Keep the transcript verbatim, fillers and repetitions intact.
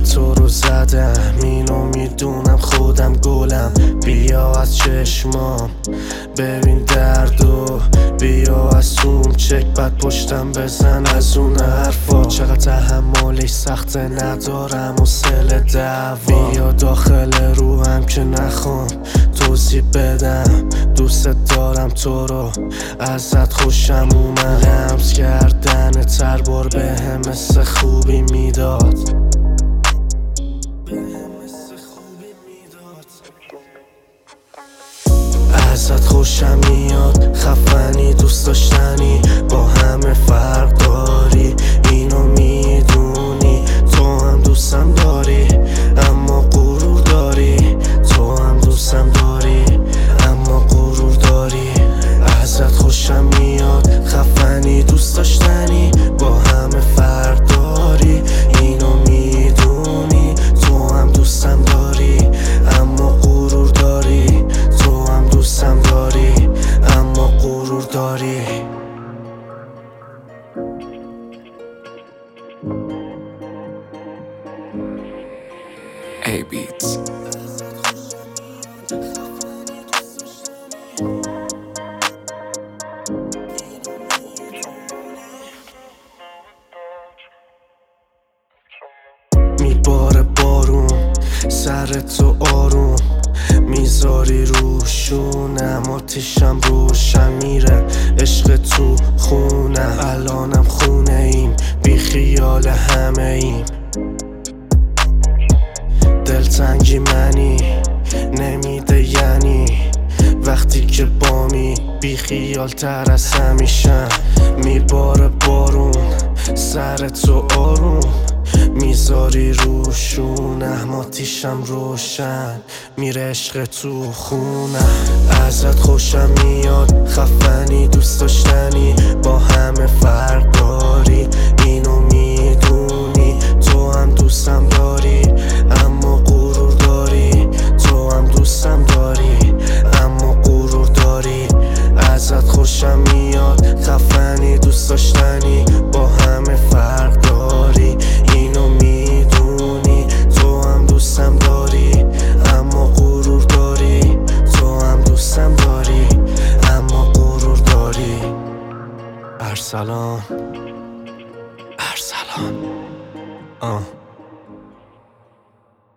تو رو زدم، اینو میدونم خودم گلم. بیا از چشمام ببین دردو، بیا از توم چک بعد پشتم بزن از اون حرفا. چقدر تحملش سخته ندارم حوصله دعوا. بیا داخل روحم که نخوام توضیح بدم، دوست دارم تو رو ازت خوشم اومد. لمس کردن تر بار به هم مثل خوبی میداد، ازت خوشم میاد، خفنی دوست داشتنی، با همه فرق داری، اینو میدونی. تو هم دوستم داری اما غرور داری، تو هم دوستم داری اما غرور داری. ازت خوشم میاد، خفنی دوست داشتنی، با همه فرق داری، اینو میدونی. تو هم دوستم داری اما غرور داری، تو هم دوستم داری اما غرور داری. ای بیتس. میباره بارون سر تو آروم، میذاری روشونم، آتیشم روشن میره، عشق تو خونم. الانم خونه ایم، بی خیال همه ایم، دلتنگی منی نمیده یعنی وقتی که بامی بی خیال تر از همیشم. میباره بارون سر تو آروم، میذاری روشونم، آتیشم روشن میره، عشق تو خونم. ازت خوشم میاد، خفنی دوست داشتنی، با همه فرق داری، اینو میدونی. تو هم دوستم داری اما غرور داری، تو هم دوستم داری اما غرور داری. ازت خوشم میاد، خفنی دوست داشتنی، با همه فرق داری، اینو میدونی. تو هم دوستم داری اما غرور داری، تو هم دوستم داری اما غرور داری. ارسلان ارسلان آه